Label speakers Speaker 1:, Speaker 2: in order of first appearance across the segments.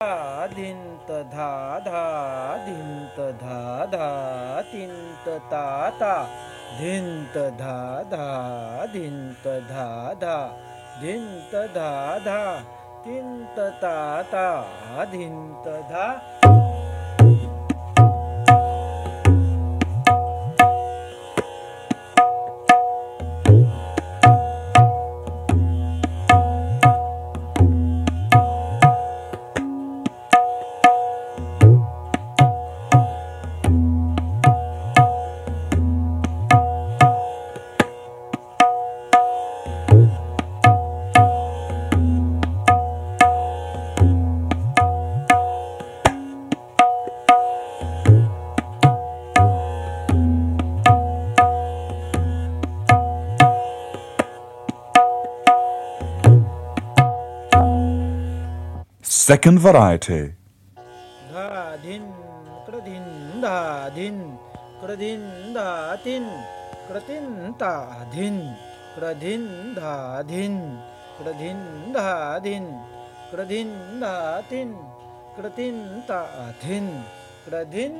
Speaker 1: ಧಿಂತ ಧಾ ಧಾ ಧಿಂತ ಧಾ ಧಾ ತಿಂತ ತಾ ತಾ ಧಿಂತ ಧಾ ಧಾ ಧಿಂತ ಧಾ ಧಾ ಧಿಂತ ಧಾ ಧಾ ತಿಂತ ತಾ ತಾ ಧಿಂತ ಧಾ.
Speaker 2: Second variety.
Speaker 1: धा धिन क्रधिन धा धिन क्रधिन धा तिन क्रतिन ता धिन क्रधिन धा धिन क्रधिन धा धिन क्रधिन धा तिन क्रतिन ता धिन क्रधिन.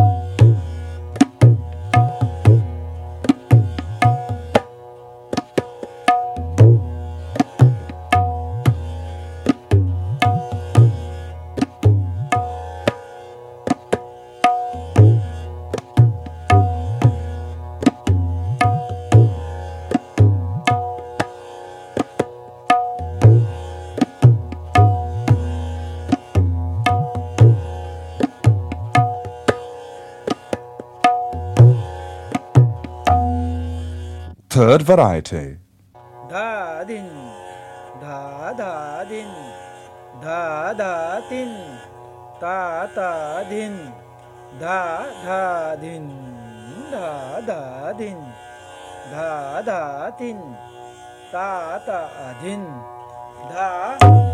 Speaker 2: Third variety.
Speaker 1: धा धिन धा धा धिन धा धा तिन ता ता धिन धा धा धिन धा धा धिन धा धा तिन ता ता धिन धा.